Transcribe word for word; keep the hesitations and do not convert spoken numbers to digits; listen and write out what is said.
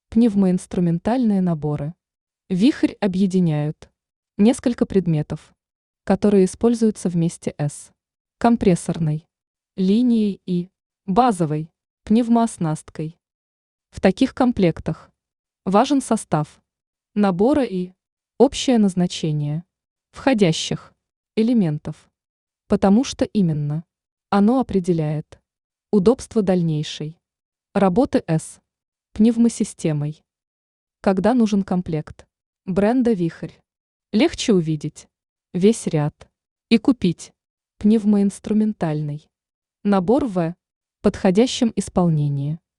Пневмоинструментальные наборы. Вихрь объединяют несколько предметов, которые используются вместе с компрессорной линией и базовой пневмооснасткой. В таких комплектах важен состав набора и общее назначение входящих элементов, потому что именно оно определяет удобство дальнейшей работы с пневмосистемой. Когда нужен комплект бренда «Вихрь», легче увидеть весь ряд и купить пневмоинструментальный набор в подходящем исполнении.